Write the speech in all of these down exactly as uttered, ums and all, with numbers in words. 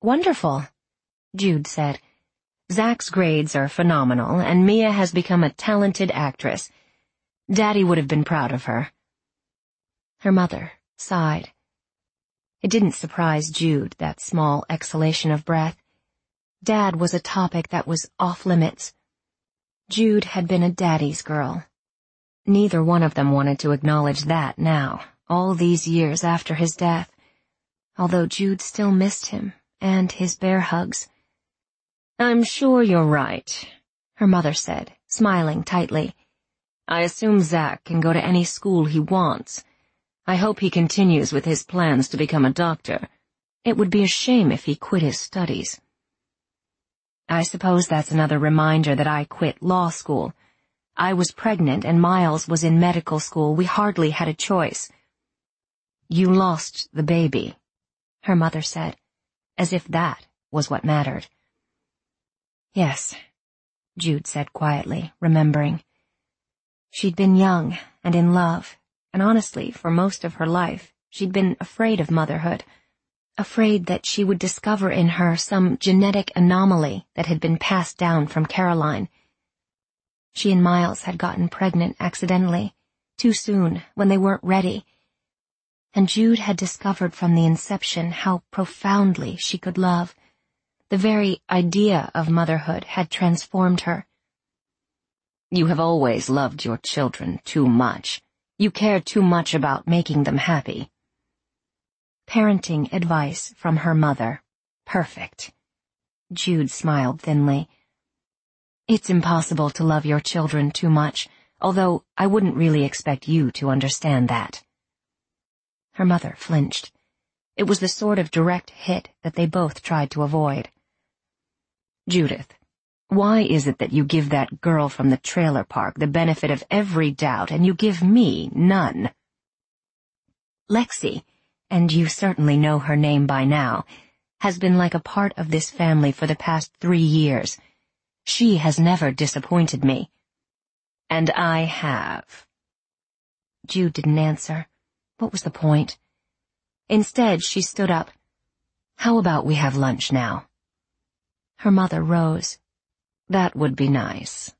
Wonderful, Jude said. Zach's grades are phenomenal, and Mia has become a talented actress. Daddy would have been proud of her. Her mother sighed. It didn't surprise Jude, that small exhalation of breath. Dad was a topic that was off-limits. Jude had been a daddy's girl. Neither one of them wanted to acknowledge that now, all these years after his death, although Jude still missed him and his bear hugs. "I'm sure you're right," her mother said, smiling tightly. "I assume Zach can go to any school he wants. I hope he continues with his plans to become a doctor. It would be a shame if he quit his studies." I suppose that's another reminder that I quit law school. I was pregnant and Miles was in medical school. We hardly had a choice. "You lost the baby," her mother said, as if that was what mattered. "Yes," Jude said quietly, remembering. She'd been young and in love, and honestly, for most of her life, she'd been afraid of motherhood, afraid that she would discover in her some genetic anomaly that had been passed down from Caroline. She and Miles had gotten pregnant accidentally, too soon, when they weren't ready, and Jude had discovered from the inception how profoundly she could love. The very idea of motherhood had transformed her. "You have always loved your children too much. You care too much about making them happy." Parenting advice from her mother. Perfect. Jude smiled thinly. "It's impossible to love your children too much, although I wouldn't really expect you to understand that." Her mother flinched. It was the sort of direct hit that they both tried to avoid. "Judith, why is it that you give that girl from the trailer park the benefit of every doubt and you give me none?" "Lexi, and you certainly know her name by now, has been like a part of this family for the past three years. She has never disappointed me." "And I have." Jude didn't answer. What was the point? Instead, she stood up. "How about we have lunch now?" Her mother rose. "That would be nice."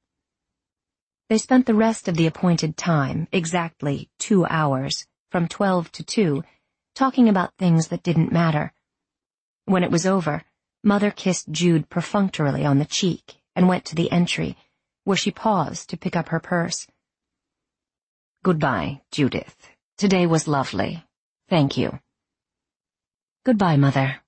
They spent the rest of the appointed time, exactly two hours, from twelve to two, talking about things that didn't matter. When it was over, Mother kissed Jude perfunctorily on the cheek and went to the entry, where she paused to pick up her purse. "Goodbye, Judith. Today was lovely. Thank you." "Goodbye, Mother."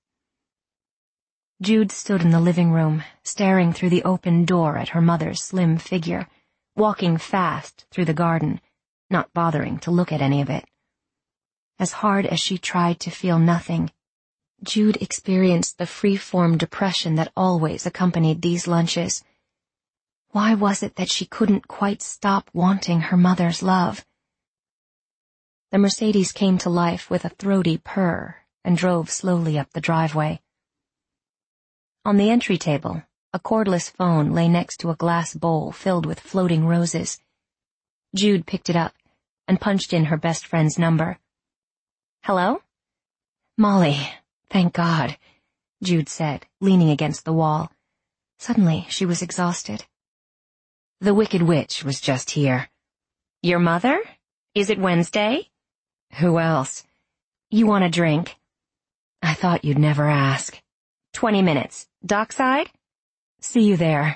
Jude stood in the living room, staring through the open door at her mother's slim figure, walking fast through the garden, not bothering to look at any of it. As hard as she tried to feel nothing, Jude experienced the free-form depression that always accompanied these lunches. Why was it that she couldn't quite stop wanting her mother's love? The Mercedes came to life with a throaty purr and drove slowly up the driveway. On the entry table, a cordless phone lay next to a glass bowl filled with floating roses. Jude picked it up and punched in her best friend's number. "Hello?" "Molly, thank God," Jude said, leaning against the wall. Suddenly, she was exhausted. "The Wicked Witch was just here." "Your mother? Is it Wednesday?" "Who else?" "You want a drink?" "I thought you'd never ask." Twenty minutes. Dockside?" "See you there."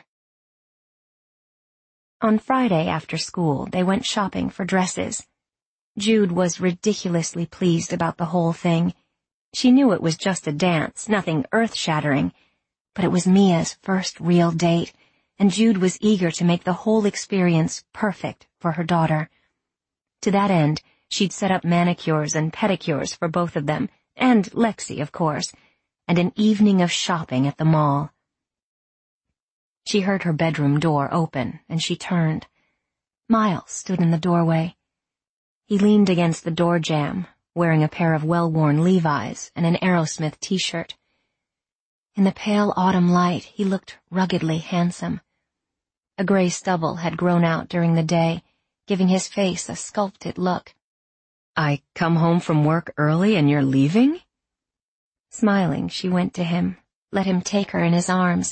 On Friday after school, they went shopping for dresses. Jude was ridiculously pleased about the whole thing. She knew it was just a dance, nothing earth-shattering, but it was Mia's first real date, and Jude was eager to make the whole experience perfect for her daughter. To that end, she'd set up manicures and pedicures for both of them, and Lexi, of course, and an evening of shopping at the mall. She heard her bedroom door open, and she turned. Miles stood in the doorway. He leaned against the door jamb, wearing a pair of well-worn Levi's and an Aerosmith t-shirt. In the pale autumn light, he looked ruggedly handsome. A gray stubble had grown out during the day, giving his face a sculpted look. "I come home from work early and you're leaving?" Smiling, she went to him, let him take her in his arms.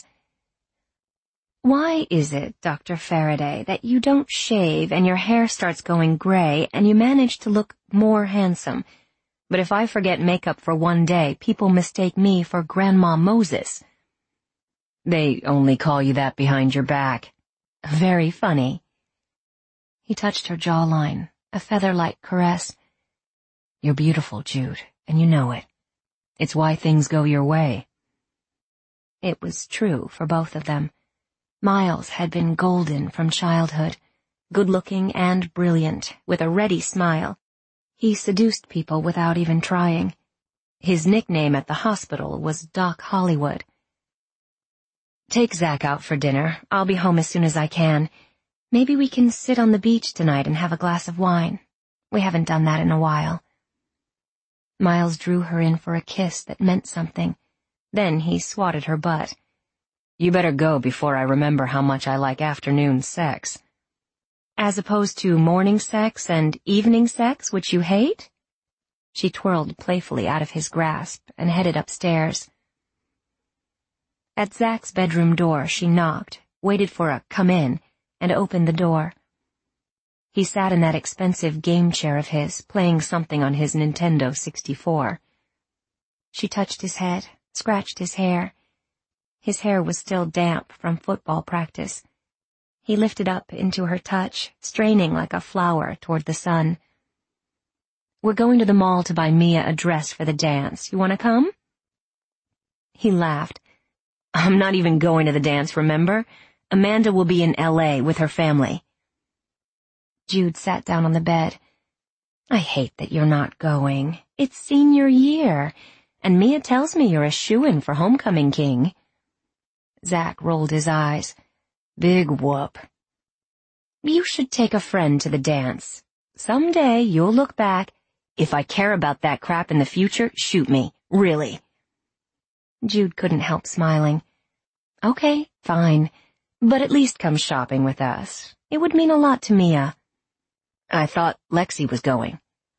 "Why is it, Doctor Faraday, that you don't shave and your hair starts going gray and you manage to look more handsome? But if I forget makeup for one day, people mistake me for Grandma Moses." "They only call you that behind your back." "Very funny." He touched her jawline, a feather-like caress. "You're beautiful, Jude, and you know it. It's why things go your way." It was true for both of them. Miles had been golden from childhood, good-looking and brilliant, with a ready smile. He seduced people without even trying. His nickname at the hospital was Doc Hollywood. "Take Zach out for dinner. I'll be home as soon as I can. Maybe we can sit on the beach tonight and have a glass of wine. We haven't done that in a while." Miles drew her in for a kiss that meant something. Then he swatted her butt. "You better go before I remember how much I like afternoon sex." "As opposed to morning sex and evening sex, which you hate?" She twirled playfully out of his grasp and headed upstairs. At Zach's bedroom door, she knocked, waited for a "come in," and opened the door. He sat in that expensive game chair of his, playing something on his Nintendo sixty-four. She touched his head, scratched his hair. His hair was still damp from football practice. He lifted up into her touch, straining like a flower toward the sun. "We're going to the mall to buy Mia a dress for the dance. You want to come?" He laughed. "I'm not even going to the dance, remember? Amanda will be in L A with her family." Jude sat down on the bed. "I hate that you're not going. It's senior year, and Mia tells me you're a shoo-in for homecoming king." Zach rolled his eyes. "Big whoop." "You should take a friend to the dance. Someday you'll look back. If I care about that crap in the future, shoot me. Really." Jude couldn't help smiling. "Okay, fine. But at least come shopping with us. It would mean a lot to Mia." "I thought Lexi was going."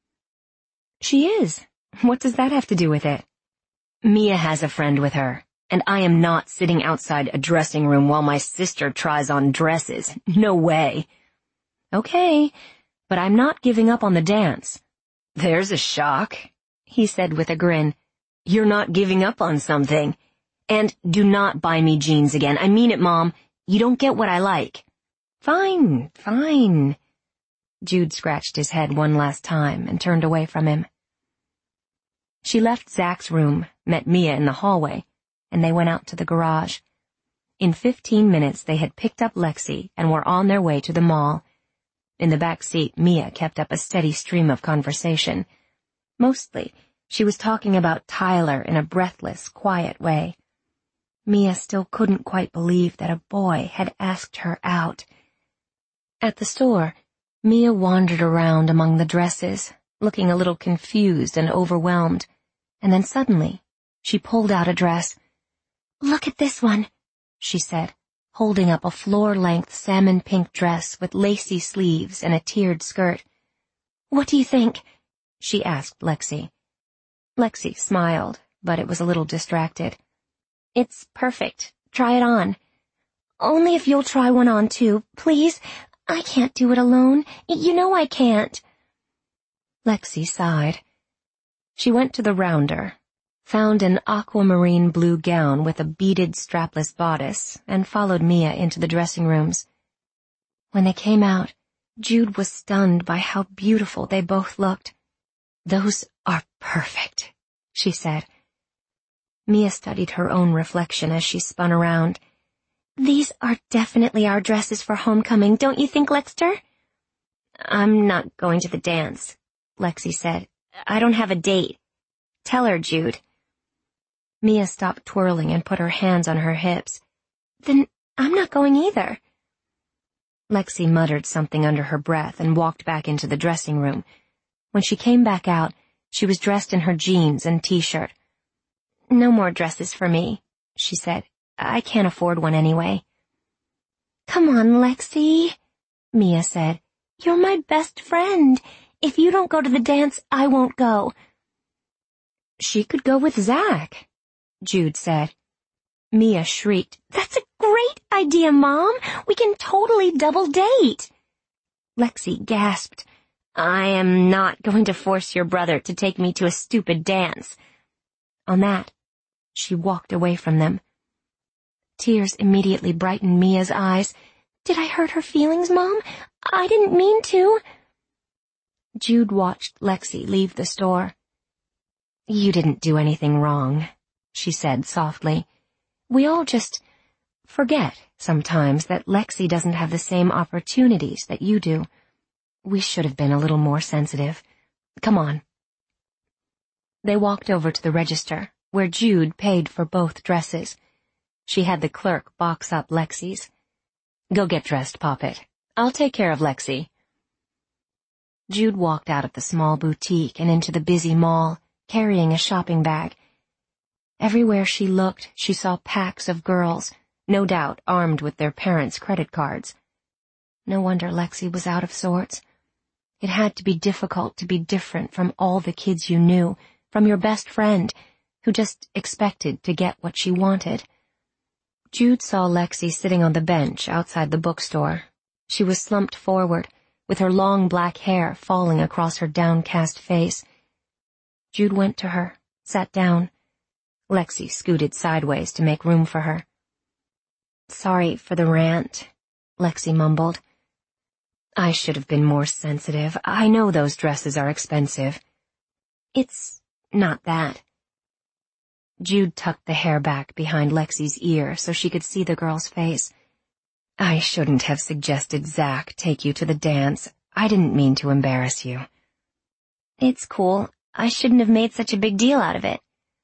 "She is. What does that have to do with it?" "Mia has a friend with her, and I am not sitting outside a dressing room while my sister tries on dresses. No way." "Okay, but I'm not giving up on the dance." "There's a shock," he said with a grin. "You're not giving up on something. And do not buy me jeans again. I mean it, Mom. You don't get what I like." "Fine, fine." Jude scratched his head one last time and turned away from him. She left Zach's room, met Mia in the hallway, and they went out to the garage. In fifteen minutes they had picked up Lexi and were on their way to the mall. In the back seat, Mia kept up a steady stream of conversation. Mostly, she was talking about Tyler in a breathless, quiet way. Mia still couldn't quite believe that a boy had asked her out. At the store, Mia wandered around among the dresses, looking a little confused and overwhelmed, and then suddenly, she pulled out a dress. "Look at this one," she said, holding up a floor-length salmon-pink dress with lacy sleeves and a tiered skirt. "What do you think?" she asked Lexi. Lexi smiled, but it was a little distracted. "It's perfect. Try it on." "Only if you'll try one on, too, please. I can't do it alone. You know I can't." Lexi sighed. She went to the rounder, found an aquamarine blue gown with a beaded strapless bodice, and followed Mia into the dressing rooms. When they came out, Jude was stunned by how beautiful they both looked. "Those are perfect," she said. Mia studied her own reflection as she spun around. "These are definitely our dresses for homecoming, don't you think, Lexter?" "I'm not going to the dance," Lexi said. "I don't have a date. Tell her, Jude." Mia stopped twirling and put her hands on her hips. "Then I'm not going either." Lexi muttered something under her breath and walked back into the dressing room. When she came back out, she was dressed in her jeans and t-shirt. "No more dresses for me," she said. "I can't afford one anyway." "Come on, Lexi," Mia said. "You're my best friend. If you don't go to the dance, I won't go." She could go with Zach, Jude said. Mia shrieked, "That's a great idea, Mom! We can totally double date!" Lexi gasped, "I am not going to force your brother to take me to a stupid dance." On that, she walked away from them. Tears immediately brightened Mia's eyes. "Did I hurt her feelings, Mom? I didn't mean to." Jude watched Lexi leave the store. "You didn't do anything wrong," she said softly. "We all just forget sometimes that Lexi doesn't have the same opportunities that you do. We should have been a little more sensitive. Come on." They walked over to the register, where Jude paid for both dresses. She had the clerk box up Lexi's. "Go get dressed, Poppet. I'll take care of Lexi." Jude walked out of the small boutique and into the busy mall, carrying a shopping bag. Everywhere she looked, she saw packs of girls, no doubt armed with their parents' credit cards. No wonder Lexi was out of sorts. It had to be difficult to be different from all the kids you knew, from your best friend, who just expected to get what she wanted. Jude saw Lexi sitting on the bench outside the bookstore. She was slumped forward, with her long black hair falling across her downcast face. Jude went to her, sat down. Lexi scooted sideways to make room for her. "Sorry for the rant," Lexi mumbled. "I should have been more sensitive. I know those dresses are expensive." "It's not that." Jude tucked the hair back behind Lexi's ear so she could see the girl's face. "I shouldn't have suggested Zach take you to the dance. I didn't mean to embarrass you." "It's cool. I shouldn't have made such a big deal out of it."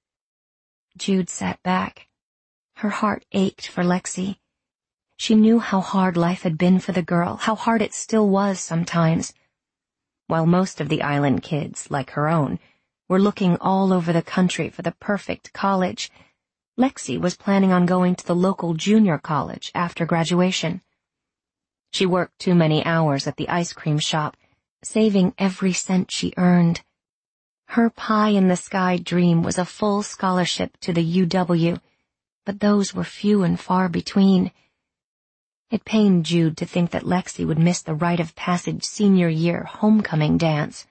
Jude sat back. Her heart ached for Lexi. She knew how hard life had been for the girl, how hard it still was sometimes. While most of the island kids, like her own, were looking all over the country for the perfect college, Lexi was planning on going to the local junior college after graduation. She worked too many hours at the ice cream shop, saving every cent she earned. Her pie-in-the-sky dream was a full scholarship to the U W, but those were few and far between. It pained Jude to think that Lexi would miss the rite of passage senior year homecoming dance.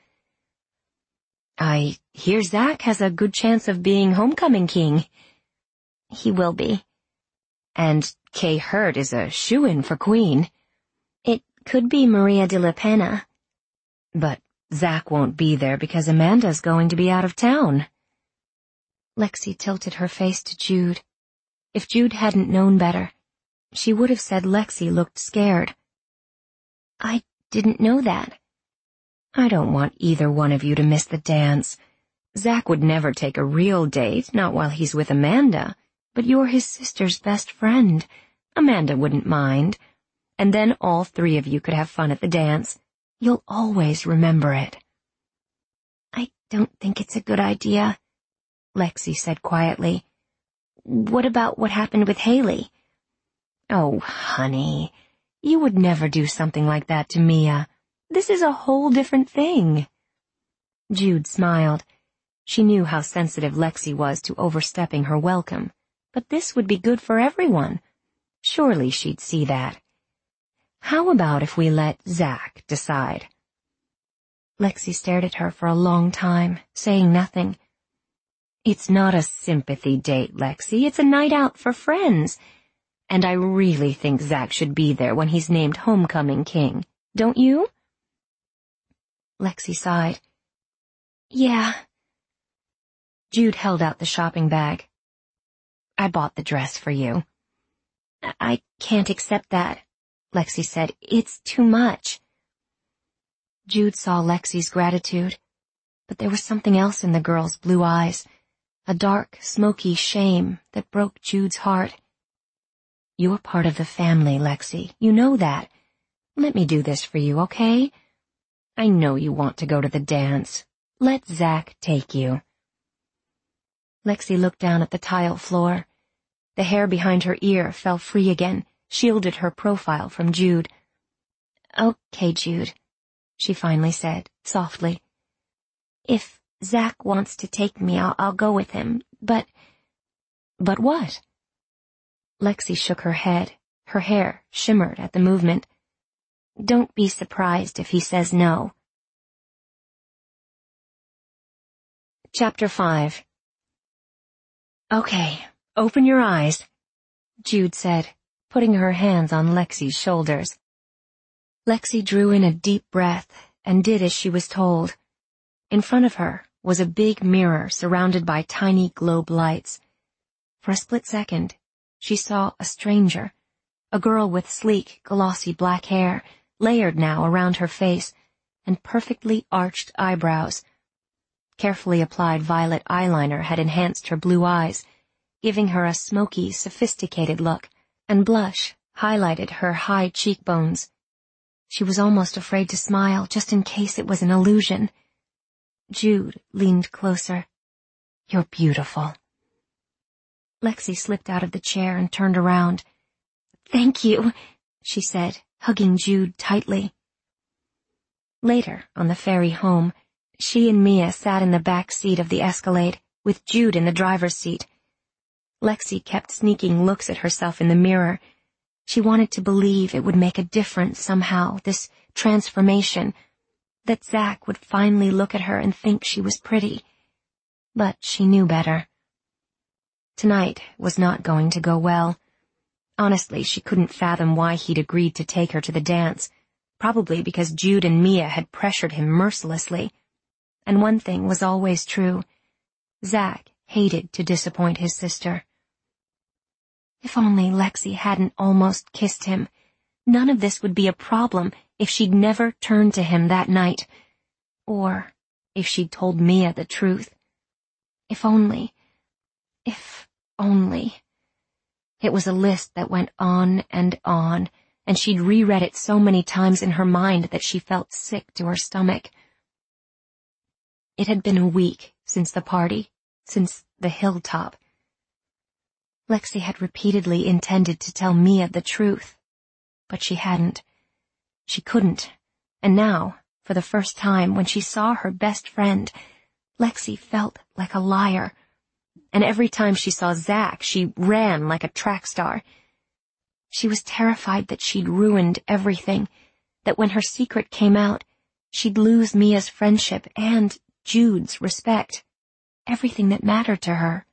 "I hear Zach has a good chance of being homecoming king." "He will be." "And Kay Hurt is a shoo-in for queen." "It could be Maria de la Pena." "But Zach won't be there because Amanda's going to be out of town." Lexi tilted her face to Jude. If Jude hadn't known better, she would have said Lexi looked scared. "I didn't know that." "I don't want either one of you to miss the dance. Zach would never take a real date, not while he's with Amanda, but you're his sister's best friend. Amanda wouldn't mind. And then all three of you could have fun at the dance. You'll always remember it." "I don't think it's a good idea," Lexi said quietly. "What about what happened with Haley?" "Oh, honey, you would never do something like that to Mia. This is a whole different thing." Jude smiled. She knew how sensitive Lexi was to overstepping her welcome, but this would be good for everyone. Surely she'd see that. "How about if we let Zach decide?" Lexi stared at her for a long time, saying nothing. "It's not a sympathy date, Lexi. It's a night out for friends. And I really think Zach should be there when he's named homecoming king. Don't you?" Lexi sighed. "Yeah." Jude held out the shopping bag. "I bought the dress for you." "I can't accept that," Lexi said. "It's too much." Jude saw Lexi's gratitude, but there was something else in the girl's blue eyes, a dark, smoky shame that broke Jude's heart. "You're part of the family, Lexi. You know that. Let me do this for you, okay? I know you want to go to the dance. Let Zach take you." Lexi looked down at the tile floor. The hair behind her ear fell free again, shielded her profile from Jude. "Okay, Jude," she finally said, softly. "If Zach wants to take me. I'll, I'll go with him, but... But what? Lexi shook her head. Her hair shimmered at the movement. Don't be surprised if he says no. Chapter five. Okay, open your eyes, Jude said, putting her hands on Lexi's shoulders. Lexi drew in a deep breath and did as she was told. In front of her was a big mirror surrounded by tiny globe lights. For a split second, she saw a stranger, a girl with sleek, glossy black hair, layered now around her face, and perfectly arched eyebrows. Carefully applied violet eyeliner had enhanced her blue eyes, giving her a smoky, sophisticated look, and blush highlighted her high cheekbones. She was almost afraid to smile, just in case it was an illusion. Jude leaned closer. You're beautiful. Lexi slipped out of the chair and turned around. Thank you, she said, hugging Jude tightly. Later, on the ferry home, she and Mia sat in the back seat of the Escalade, with Jude in the driver's seat. Lexi kept sneaking looks at herself in the mirror. She wanted to believe it would make a difference somehow, this transformation, that Zach would finally look at her and think she was pretty. But she knew better. Tonight was not going to go well. Honestly, she couldn't fathom why he'd agreed to take her to the dance, probably because Jude and Mia had pressured him mercilessly. And one thing was always true. Zach hated to disappoint his sister. If only Lexi hadn't almost kissed him, none of this would be a problem if she'd never turned to him that night. Or if she'd told Mia the truth. If only. If only. It was a list that went on and on, and she'd reread it so many times in her mind that she felt sick to her stomach. It had been a week since the party, since the hilltop. Lexi had repeatedly intended to tell Mia the truth, but she hadn't. She couldn't, and now, for the first time, when she saw her best friend, Lexi felt like a liar. And every time she saw Zach, she ran like a track star. She was terrified that she'd ruined everything, that when her secret came out, she'd lose Mia's friendship and Jude's respect, everything that mattered to her.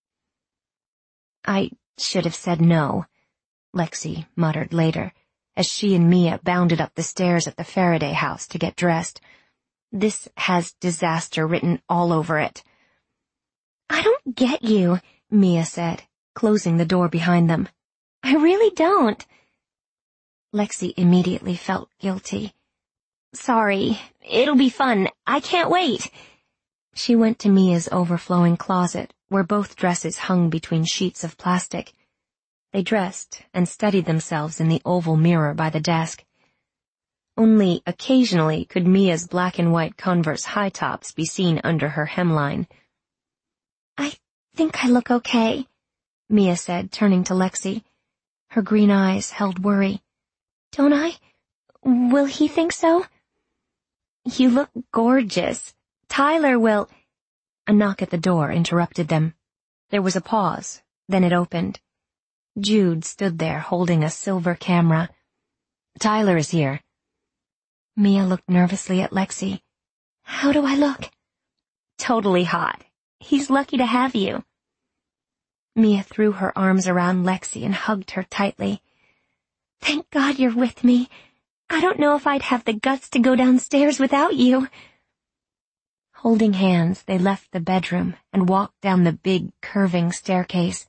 I should have said no, Lexi muttered later, as she and Mia bounded up the stairs at the Faraday house to get dressed. This has disaster written all over it. I don't get you, Mia said, closing the door behind them. I really don't. Lexi immediately felt guilty. Sorry, it'll be fun. I can't wait. She went to Mia's overflowing closet, where both dresses hung between sheets of plastic. They dressed and studied themselves in the oval mirror by the desk. Only occasionally could Mia's black and white Converse high tops be seen under her hemline. I think I look okay, Mia said, turning to Lexi. Her green eyes held worry. Don't I? Will he think so? You look gorgeous. Tyler will... A knock at the door interrupted them. There was a pause, then it opened. Jude stood there holding a silver camera. Tyler is here. Mia looked nervously at Lexi. How do I look? Totally hot. He's lucky to have you. Mia threw her arms around Lexi and hugged her tightly. Thank God you're with me. I don't know if I'd have the guts to go downstairs without you. Holding hands, they left the bedroom and walked down the big, curving staircase.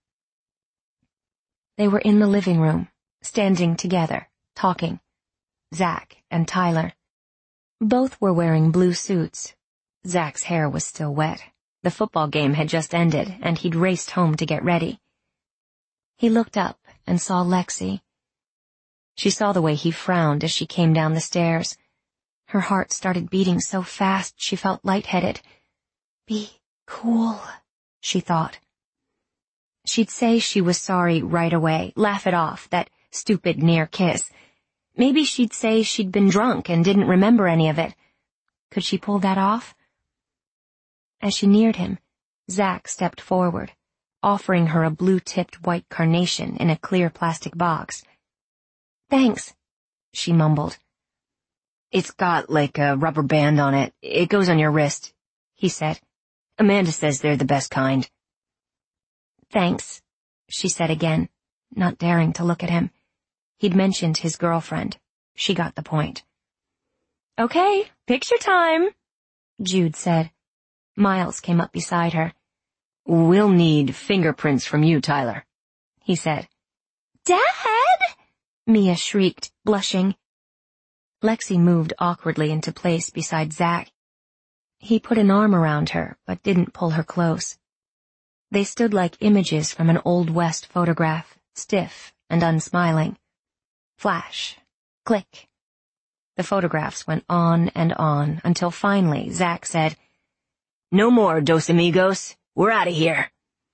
They were in the living room, standing together, talking. Zach and Tyler. Both were wearing blue suits. Zach's hair was still wet. The football game had just ended, and he'd raced home to get ready. He looked up and saw Lexi. She saw the way he frowned as she came down the stairs. Her heart started beating so fast she felt lightheaded. Be cool, she thought. She'd say she was sorry right away, laugh it off, that stupid near kiss. Maybe she'd say she'd been drunk and didn't remember any of it. Could she pull that off? As she neared him, Zach stepped forward, offering her a blue-tipped white carnation in a clear plastic box. "Thanks," she mumbled. "It's got like a rubber band on it. It goes on your wrist," he said. "Amanda says they're the best kind." "Thanks," she said again, not daring to look at him. He'd mentioned his girlfriend. She got the point. "Okay, picture time," Jude said. Miles came up beside her. "We'll need fingerprints from you, Tyler," he said. "Dad!" Mia shrieked, blushing. Lexi moved awkwardly into place beside Zach. He put an arm around her, but didn't pull her close. They stood like images from an Old West photograph, stiff and unsmiling. Flash. Click. The photographs went on and on until finally Zach said, "No more, Dos Amigos. We're out of here."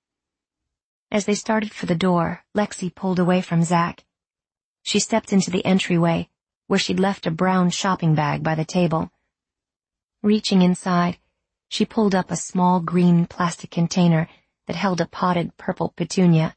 As they started for the door, Lexi pulled away from Zach. She stepped into the entryway, where she'd left a brown shopping bag by the table. Reaching inside, she pulled up a small green plastic container that held a potted purple petunia.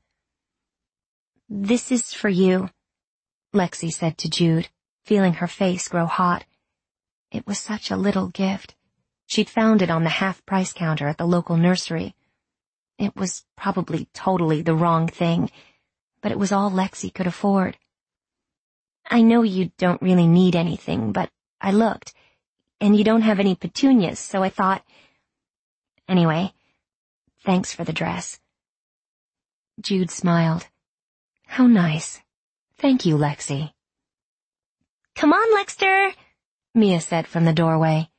"This is for you," Lexi said to Jude, feeling her face grow hot. It was such a little gift. She'd found it on the half-price counter at the local nursery. It was probably totally the wrong thing, but it was all Lexi could afford. "I know you don't really need anything, but I looked, and you don't have any petunias, so I thought... Anyway, thanks for the dress." Jude smiled. "How nice. Thank you, Lexi." "Come on, Lexter," Mia said from the doorway.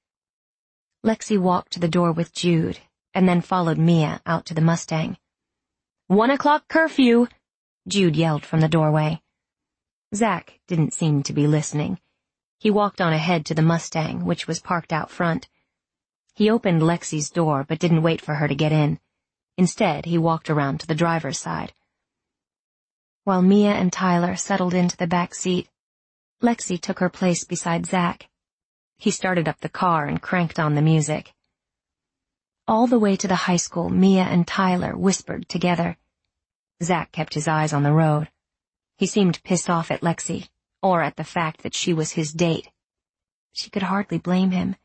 Lexi walked to the door with Jude, and then followed Mia out to the Mustang. "One o'clock curfew," Jude yelled from the doorway. Zach didn't seem to be listening. He walked on ahead to the Mustang, which was parked out front. He opened Lexi's door, but didn't wait for her to get in. Instead, he walked around to the driver's side. While Mia and Tyler settled into the back seat, Lexi took her place beside Zach. He started up the car and cranked on the music. All the way to the high school, Mia and Tyler whispered together. Zach kept his eyes on the road. He seemed pissed off at Lexi, or at the fact that she was his date. She could hardly blame him.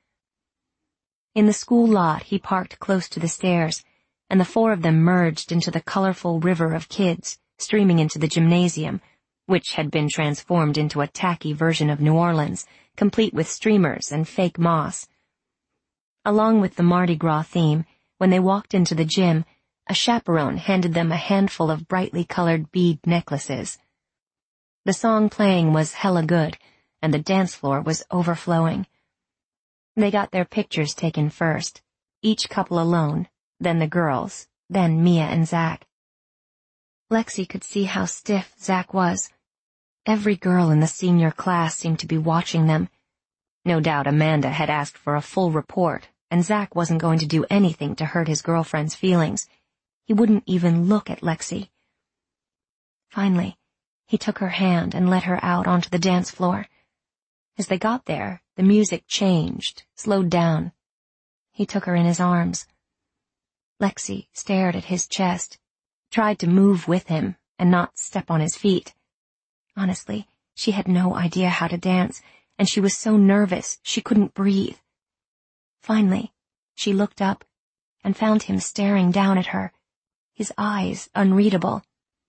In the school lot, he parked close to the stairs, and the four of them merged into the colorful river of kids streaming into the gymnasium, which had been transformed into a tacky version of New Orleans, complete with streamers and fake moss. Along with the Mardi Gras theme, when they walked into the gym, a chaperone handed them a handful of brightly colored bead necklaces. The song playing was hella good, and the dance floor was overflowing. They got their pictures taken first, each couple alone, then the girls, then Mia and Zach. Lexi could see how stiff Zach was. Every girl in the senior class seemed to be watching them. No doubt Amanda had asked for a full report, and Zach wasn't going to do anything to hurt his girlfriend's feelings. He wouldn't even look at Lexi. Finally, he took her hand and led her out onto the dance floor. As they got there, the music changed, slowed down. He took her in his arms. Lexi stared at his chest, tried to move with him and not step on his feet. Honestly, she had no idea how to dance, and she was so nervous she couldn't breathe. Finally, she looked up and found him staring down at her, his eyes unreadable.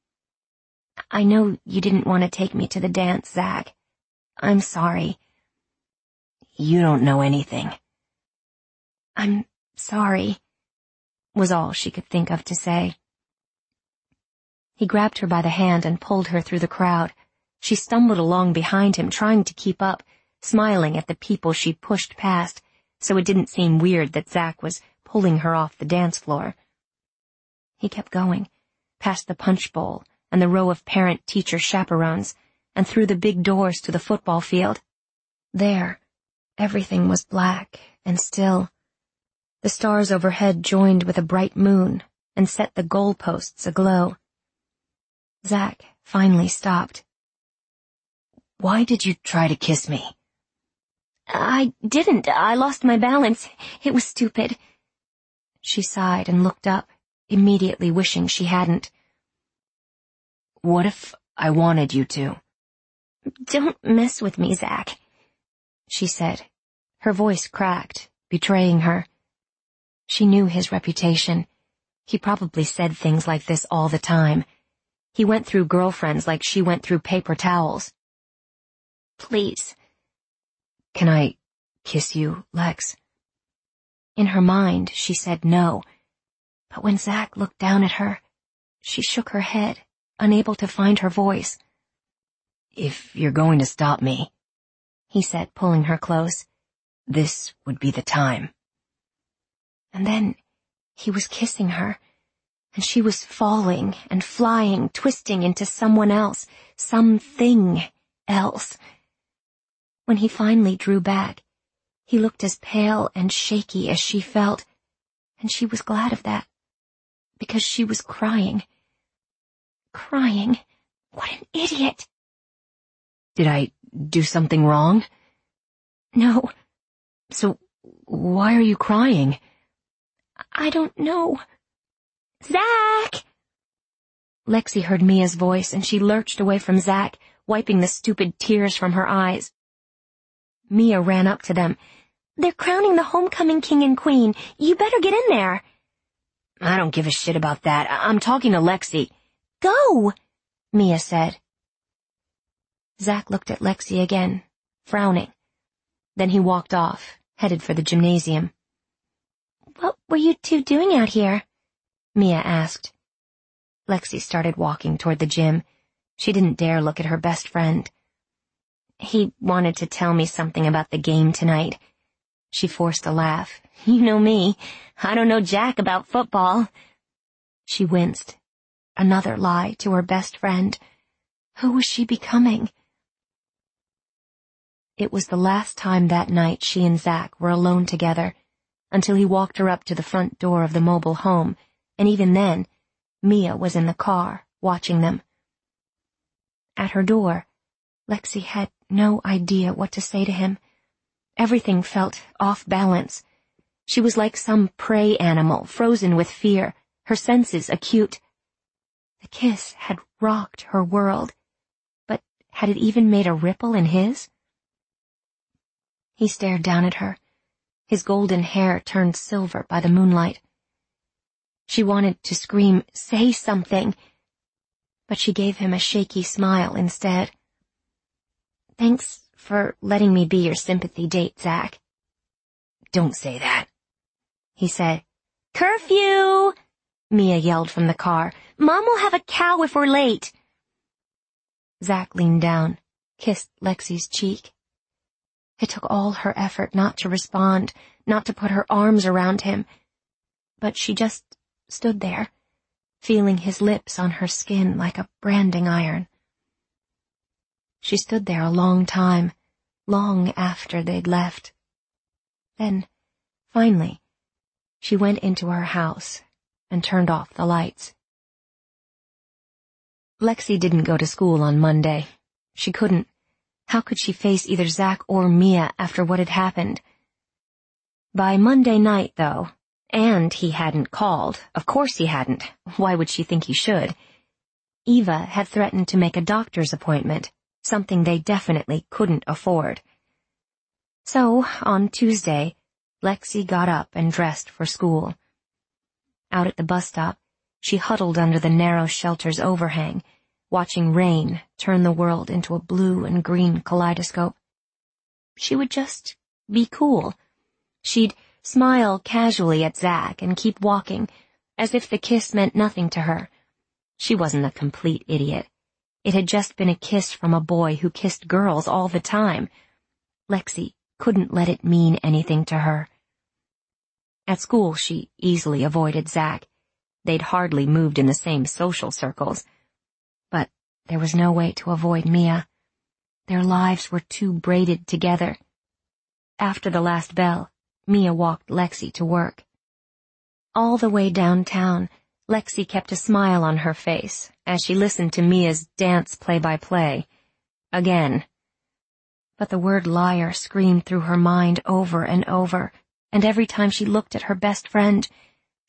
"I know you didn't want to take me to the dance, Zach. I'm sorry." "You don't know anything." "I'm sorry," was all she could think of to say. He grabbed her by the hand and pulled her through the crowd. She stumbled along behind him, trying to keep up, smiling at the people she pushed past, so it didn't seem weird that Zach was pulling her off the dance floor. He kept going, past the punch bowl and the row of parent-teacher chaperones, and through the big doors to the football field. There, everything was black and still. The stars overhead joined with a bright moon and set the goalposts aglow. Zach finally stopped. "Why did you try to kiss me?" "I didn't. I lost my balance. It was stupid." She sighed and looked up, immediately wishing she hadn't. What if I wanted you to? Don't mess with me, Zach, she said. Her voice cracked, betraying her. She knew his reputation. He probably said things like this all the time. He went through girlfriends like she went through paper towels. Please. Can I kiss you, Lex? In her mind, she said no. But when Zach looked down at her, she shook her head, unable to find her voice. If you're going to stop me, he said, pulling her close, this would be the time. And then he was kissing her, and she was falling and flying, twisting into someone else, something else. When he finally drew back, he looked as pale and shaky as she felt, and she was glad of that, because she was crying. Crying? What an idiot! Did I do something wrong? No. So, why are you crying? I don't know. Zach! Lexi heard Mia's voice, and she lurched away from Zach, wiping the stupid tears from her eyes. Mia ran up to them. They're crowning the homecoming king and queen. You better get in there. I don't give a shit about that. I- I'm talking to Lexi. Go, Mia said. Zach looked at Lexi again, frowning. Then he walked off, headed for the gymnasium. What were you two doing out here? Mia asked. Lexi started walking toward the gym. She didn't dare look at her best friend. He wanted to tell me something about the game tonight. She forced a laugh. You know me. I don't know jack about football. She winced. Another lie to her best friend. Who was she becoming? It was the last time that night she and Zach were alone together, until he walked her up to the front door of the mobile home, and even then, Mia was in the car, watching them. At her door, Lexi had no idea what to say to him. Everything felt off balance. She was like some prey animal, frozen with fear, her senses acute. The kiss had rocked her world, but had it even made a ripple in his? He stared down at her. His golden hair turned silver by the moonlight. She wanted to scream, "Say something," but she gave him a shaky smile instead. Thanks for letting me be your sympathy date, Zach. Don't say that, he said. Curfew! Mia yelled from the car. Mom will have a cow if we're late. Zach leaned down, kissed Lexi's cheek. It took all her effort not to respond, not to put her arms around him. But she just stood there, feeling his lips on her skin like a branding iron. She stood there a long time, long after they'd left. Then, finally, she went into her house and turned off the lights. Lexi didn't go to school on Monday. She couldn't. How could she face either Zach or Mia after what had happened? By Monday night, though, and he hadn't called. Of course he hadn't. Why would she think he should? Eva had threatened to make a doctor's appointment, something they definitely couldn't afford. So, on Tuesday, Lexi got up and dressed for school. Out at the bus stop, she huddled under the narrow shelter's overhang, watching rain turn the world into a blue and green kaleidoscope. She would just be cool. She'd smile casually at Zach and keep walking, as if the kiss meant nothing to her. She wasn't a complete idiot. It had just been a kiss from a boy who kissed girls all the time. Lexi couldn't let it mean anything to her. At school, she easily avoided Zach. They'd hardly moved in the same social circles. But there was no way to avoid Mia. Their lives were too braided together. After the last bell, Mia walked Lexi to work. All the way downtown, Lexi kept a smile on her face as she listened to Mia's dance play-by-play. Again. But the word liar screamed through her mind over and over, and every time she looked at her best friend,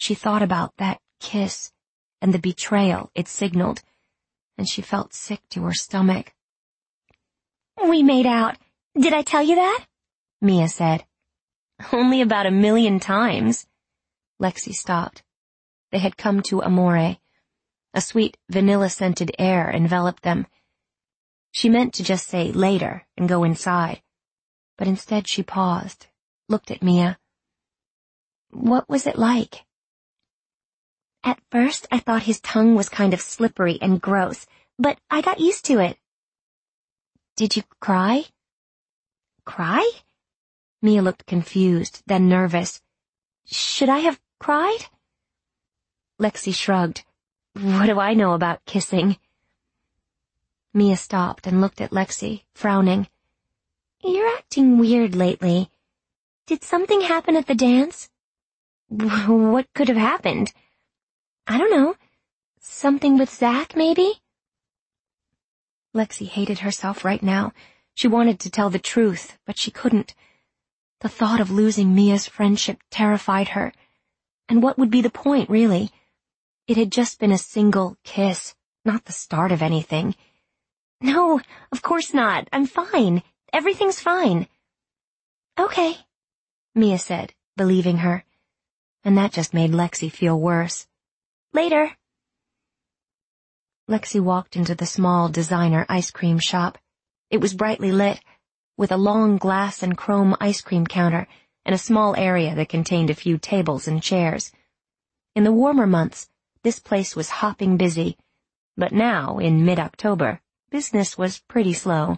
She thought about that kiss and the betrayal it signaled, and she felt sick to her stomach. We made out. Did I tell you that? Mia said. Only about a million times. Lexi stopped. They had come to Amore. A sweet, vanilla-scented air enveloped them. She meant to just say later and go inside, but instead she paused, looked at Mia. What was it like? At first I thought his tongue was kind of slippery and gross, but I got used to it. Did you cry? Cry? Mia looked confused, then nervous. Should I have cried? Lexi shrugged. What do I know about kissing? Mia stopped and looked at Lexi, frowning. You're acting weird lately. Did something happen at the dance? What could have happened? I don't know. Something with Zach, maybe? Lexi hated herself right now. She wanted to tell the truth, but she couldn't. The thought of losing Mia's friendship terrified her. And what would be the point, really? It had just been a single kiss, not the start of anything. No, of course not. I'm fine. Everything's fine. Okay, Mia said, believing her. And that just made Lexi feel worse. Later. Lexi walked into the small designer ice cream shop. It was brightly lit, with a long glass and chrome ice cream counter and a small area that contained a few tables and chairs. In the warmer months, this place was hopping busy, but now, in mid-October, business was pretty slow.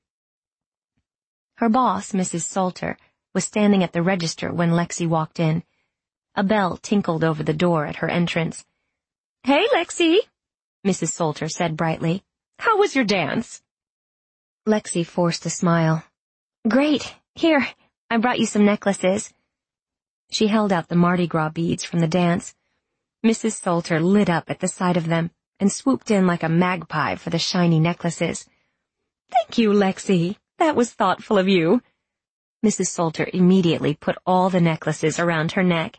Her boss, Missus Salter, was standing at the register when Lexi walked in. A bell tinkled over the door at her entrance. "Hey, Lexi," Missus Salter said brightly. "How was your dance?" Lexi forced a smile. Great. Here, I brought you some necklaces. She held out the Mardi Gras beads from the dance. Missus Salter lit up at the sight of them and swooped in like a magpie for the shiny necklaces. "Thank you, Lexi. That was thoughtful of you." Missus Salter immediately put all the necklaces around her neck.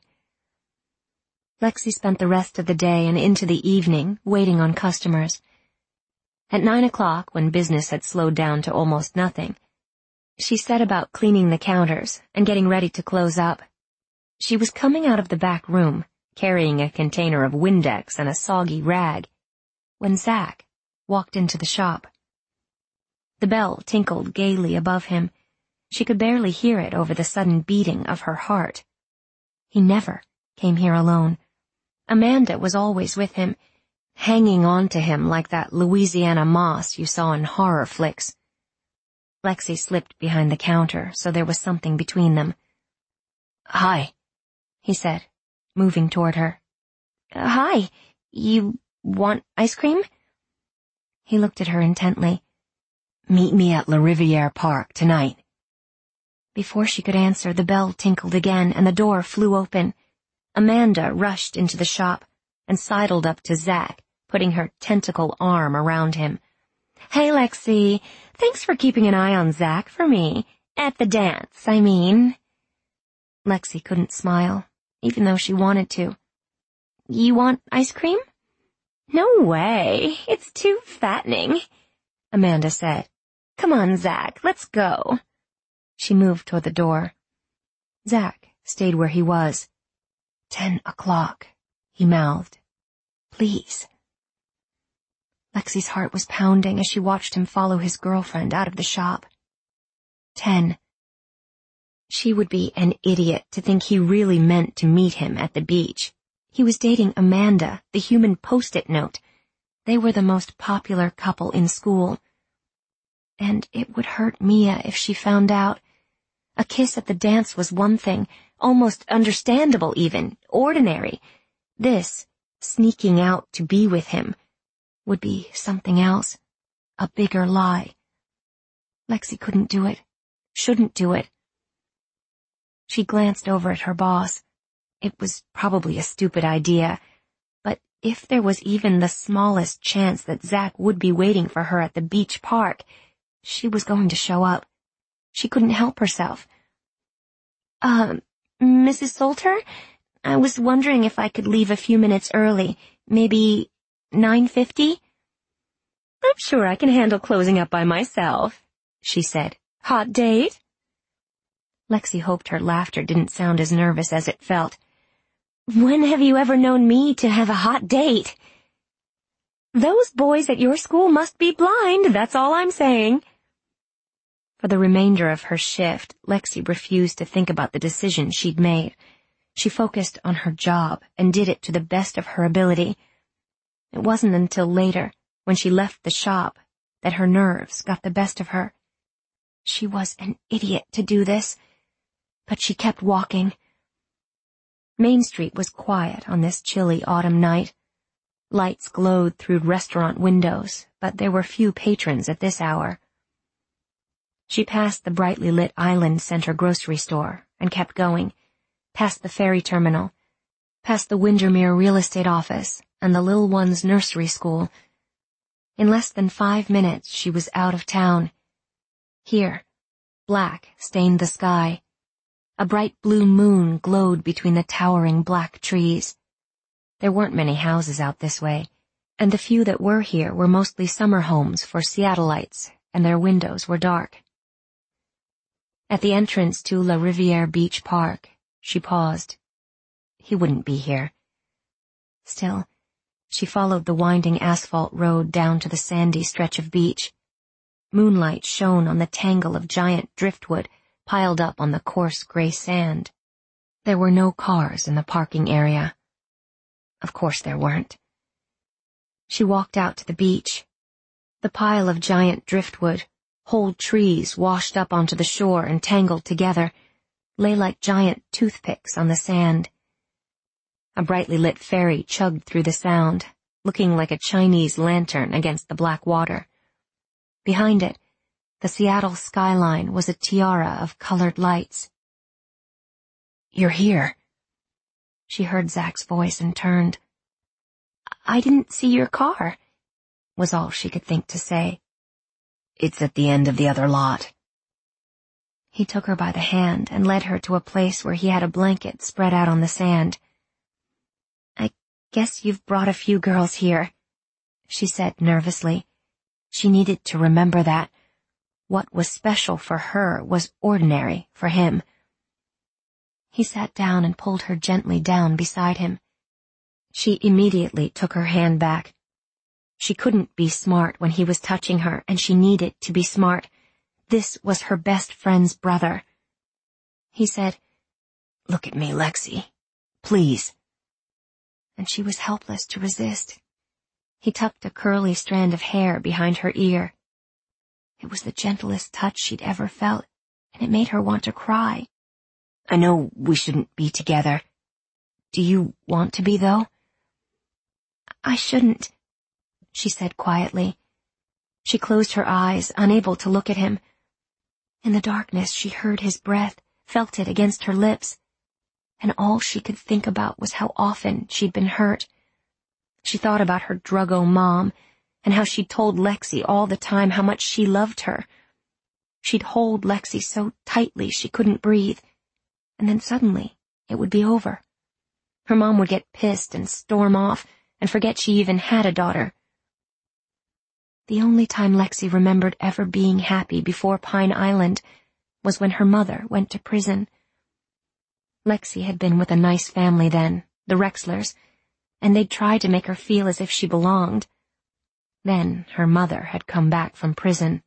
Lexi spent the rest of the day and into the evening waiting on customers. At nine o'clock, when business had slowed down to almost nothing, she set about cleaning the counters and getting ready to close up. She was coming out of the back room, carrying a container of Windex and a soggy rag, when Zach walked into the shop. The bell tinkled gaily above him. She could barely hear it over the sudden beating of her heart. He never came here alone. Amanda was always with him, hanging on to him like that Louisiana moss you saw in horror flicks. Lexi slipped behind the counter, so there was something between them. "Hi," he said, moving toward her. Uh, hi, you want ice cream? He looked at her intently. "Meet me at La Riviere Park tonight." Before she could answer, the bell tinkled again and the door flew open. Amanda rushed into the shop and sidled up to Zach, putting her tentacle arm around him. "Hey, Lexi, thanks for keeping an eye on Zach for me. At the dance, I mean." Lexi couldn't smile, even though she wanted to. You want ice cream? "No way, it's too fattening," Amanda said. "Come on, Zach, let's go." She moved toward the door. Zach stayed where he was. Ten o'clock, he mouthed. "Please." Lexi's heart was pounding as she watched him follow his girlfriend out of the shop. Ten. She would be an idiot to think he really meant to meet him at the beach. He was dating Amanda, the human post-it note. They were the most popular couple in school. And it would hurt Mia if she found out. A kiss at the dance was one thing, almost understandable even, ordinary. This, sneaking out to be with him, would be something else, a bigger lie. Lexi couldn't do it, shouldn't do it. She glanced over at her boss. It was probably a stupid idea, but if there was even the smallest chance that Zach would be waiting for her at the beach park, she was going to show up. She couldn't help herself. Um, Missus Salter, I was wondering if I could leave a few minutes early, maybe nine fifty? I'm sure I can handle closing up by myself, she said. Hot date? Lexi hoped her laughter didn't sound as nervous as it felt. When have you ever known me to have a hot date? Those boys at your school must be blind, that's all I'm saying. For the remainder of her shift, Lexi refused to think about the decision she'd made. She focused on her job and did it to the best of her ability. It wasn't until later, when she left the shop, that her nerves got the best of her. She was an idiot to do this, but she kept walking. Main Street was quiet on this chilly autumn night. Lights glowed through restaurant windows, but there were few patrons at this hour. She passed the brightly lit Island Center grocery store and kept going, past the ferry terminal, past the Windermere real estate office and the little one's nursery school. In less than five minutes she was out of town. Here, black stained the sky. A bright blue moon glowed between the towering black trees. There weren't many houses out this way, and the few that were here were mostly summer homes for Seattleites, and their windows were dark. At the entrance to La Riviere Beach Park, she paused. He wouldn't be here. Still, she followed the winding asphalt road down to the sandy stretch of beach. Moonlight shone on the tangle of giant driftwood piled up on the coarse gray sand. There were no cars in the parking area. Of course there weren't. She walked out to the beach. The pile of giant driftwood, whole trees washed up onto the shore and tangled together, lay like giant toothpicks on the sand. A brightly lit ferry chugged through the sound, looking like a Chinese lantern against the black water. Behind it, the Seattle skyline was a tiara of colored lights. "You're here." She heard Zach's voice and turned. "I didn't see your car," was all she could think to say. "It's at the end of the other lot." He took her by the hand and led her to a place where he had a blanket spread out on the sand. "I guess you've brought a few girls here," she said nervously. She needed to remember that. What was special for her was ordinary for him. He sat down and pulled her gently down beside him. She immediately took her hand back. She couldn't be smart when he was touching her, and she needed to be smart. This was her best friend's brother. He said, "Look at me, Lexi. Please." And she was helpless to resist. He tucked a curly strand of hair behind her ear. It was the gentlest touch she'd ever felt, and it made her want to cry. "I know we shouldn't be together. Do you want to be, though?" "I shouldn't," she said quietly. She closed her eyes, unable to look at him. In the darkness, she heard his breath, felt it against her lips, and all she could think about was how often she'd been hurt. She thought about her druggo mom, and how she'd told Lexi all the time how much she loved her. She'd hold Lexi so tightly she couldn't breathe, and then suddenly it would be over. Her mom would get pissed and storm off and forget she even had a daughter. The only time Lexi remembered ever being happy before Pine Island was when her mother went to prison. Lexi had been with a nice family then, the Rexlers, and they'd tried to make her feel as if she belonged. Then her mother had come back from prison.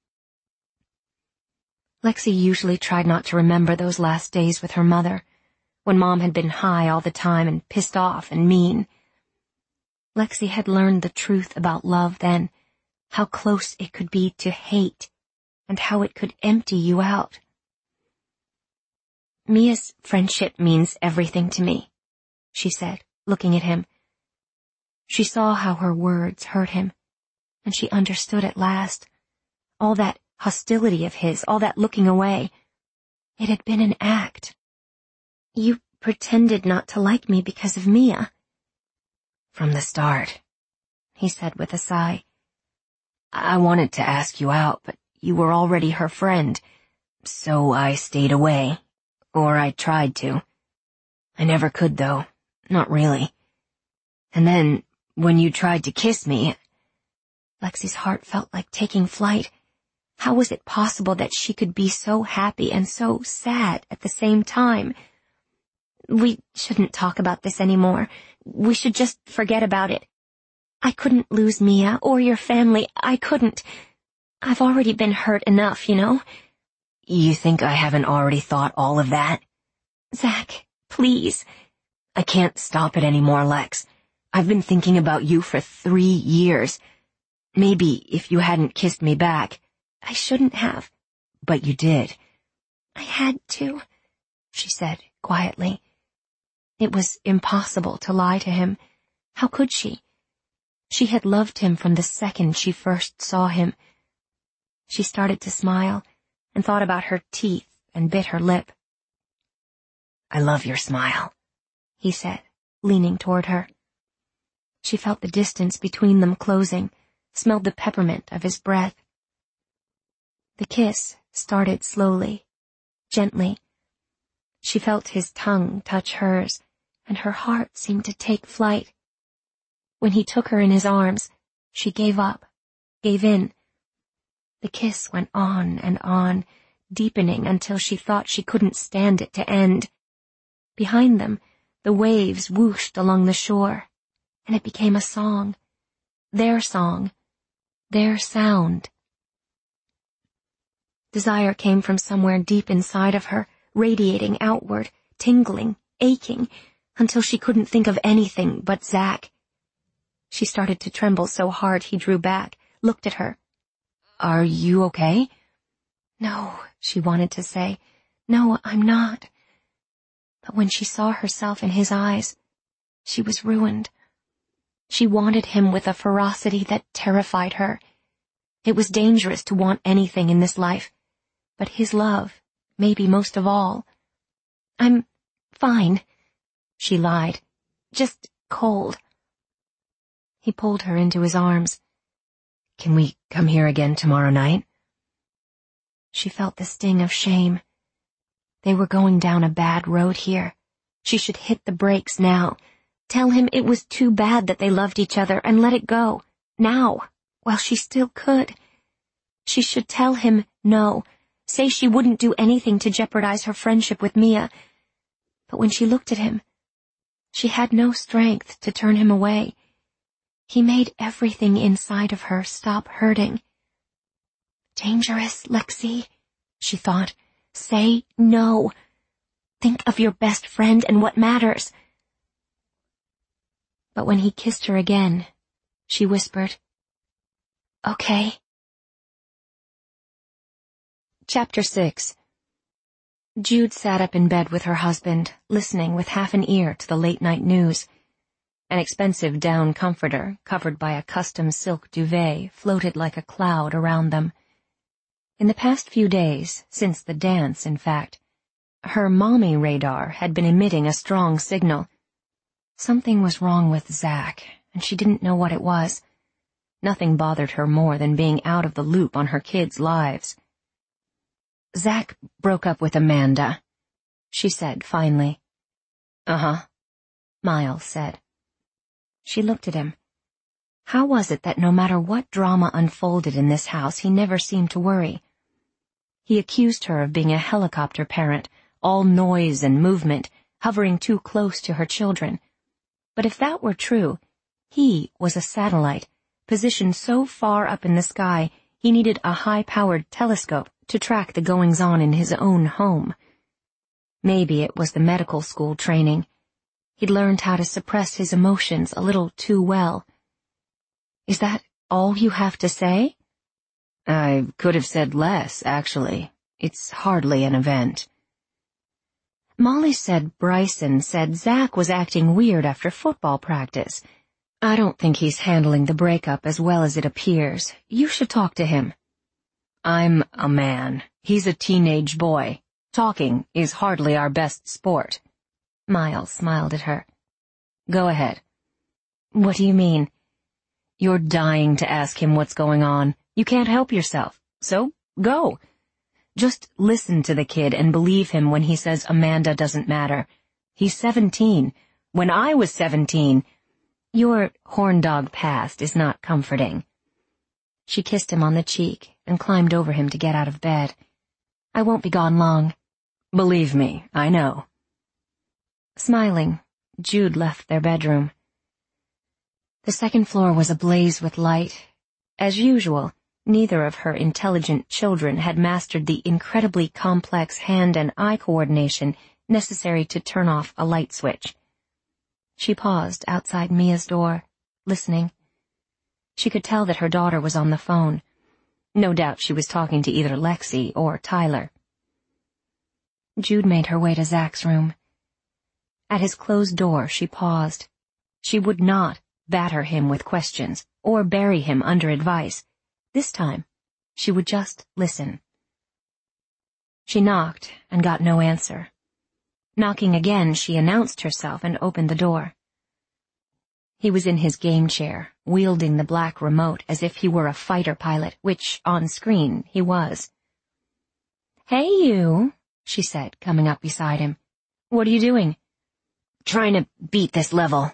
Lexi usually tried not to remember those last days with her mother, when Mom had been high all the time and pissed off and mean. Lexi had learned the truth about love then, how close it could be to hate, and how it could empty you out. "Mia's friendship means everything to me," she said, looking at him. She saw how her words hurt him, and she understood at last. All that hostility of his, all that looking away, it had been an act. "You pretended not to like me because of Mia." "From the start," he said with a sigh. "I wanted to ask you out, but you were already her friend, so I stayed away, or I tried to. I never could, though. Not really. And then, when you tried to kiss me..." Lexi's heart felt like taking flight. How was it possible that she could be so happy and so sad at the same time? "We shouldn't talk about this anymore. We should just forget about it. I couldn't lose Mia or your family. I couldn't. I've already been hurt enough, you know?" "You think I haven't already thought all of that?" "Zach, please." "I can't stop it anymore, Lex. I've been thinking about you for three years. Maybe if you hadn't kissed me back..." "I shouldn't have." "But you did." "I had to," she said quietly. It was impossible to lie to him. How could she? She had loved him from the second she first saw him. She started to smile and thought about her teeth and bit her lip. "I love your smile," he said, leaning toward her. She felt the distance between them closing, smelled the peppermint of his breath. The kiss started slowly, gently. She felt his tongue touch hers, and her heart seemed to take flight. When he took her in his arms, she gave up, gave in. The kiss went on and on, deepening until she thought she couldn't stand it to end. Behind them, the waves whooshed along the shore, and it became a song. Their song. Their sound. Desire came from somewhere deep inside of her, radiating outward, tingling, aching, until she couldn't think of anything but Zach. She started to tremble so hard he drew back, looked at her. "Are you okay?" "No," she wanted to say. "No, I'm not." But when she saw herself in his eyes, she was ruined. She wanted him with a ferocity that terrified her. It was dangerous to want anything in this life, but his love, maybe most of all. "I'm fine," she lied. "Just cold." He pulled her into his arms. "Can we come here again tomorrow night?" She felt the sting of shame. They were going down a bad road here. She should hit the brakes now. Tell him it was too bad that they loved each other and let it go. Now, while she still could. She should tell him no. Say she wouldn't do anything to jeopardize her friendship with Mia. But when she looked at him, she had no strength to turn him away. He made everything inside of her stop hurting. "Dangerous, Lexi," she thought. "Say no. Think of your best friend and what matters." But when he kissed her again, she whispered, "Okay." Chapter six. Jude sat up in bed with her husband, listening with half an ear to the late-night news. An expensive down comforter, covered by a custom silk duvet, floated like a cloud around them. In the past few days, since the dance, in fact, her mommy radar had been emitting a strong signal. Something was wrong with Zach, and she didn't know what it was. Nothing bothered her more than being out of the loop on her kids' lives. "Zach broke up with Amanda," she said finally. "Uh-huh," Miles said. She looked at him. How was it that no matter what drama unfolded in this house, he never seemed to worry? He accused her of being a helicopter parent, all noise and movement, hovering too close to her children. But if that were true, he was a satellite, positioned so far up in the sky he needed a high-powered telescope to track the goings-on in his own home. Maybe it was the medical school training. He'd learned how to suppress his emotions a little too well. "Is that all you have to say?" "I could have said less, actually. It's hardly an event." "Molly said Bryson said Zach was acting weird after football practice. I don't think he's handling the breakup as well as it appears. You should talk to him." "I'm a man. He's a teenage boy. Talking is hardly our best sport." Miles smiled at her. "Go ahead." "What do you mean?" "You're dying to ask him what's going on. You can't help yourself. So, go. Just listen to the kid and believe him when he says Amanda doesn't matter. He's seventeen. When I was seventeen, your horn-dog past is not comforting. She kissed him on the cheek and climbed over him to get out of bed. I won't be gone long. Believe me, I know. Smiling, Jude left their bedroom. The second floor was ablaze with light. As usual, neither of her intelligent children had mastered the incredibly complex hand and eye coordination necessary to turn off a light switch. She paused outside Mia's door, listening. She could tell that her daughter was on the phone. No doubt she was talking to either Lexi or Tyler. Jude made her way to Zach's room. At his closed door, she paused. She would not batter him with questions or bury him under advice. This time, she would just listen. She knocked and got no answer. Knocking again, she announced herself and opened the door. He was in his game chair, wielding the black remote as if he were a fighter pilot, which, on screen, he was. "Hey, you," she said, coming up beside him. "What are you doing?" "Trying to beat this level."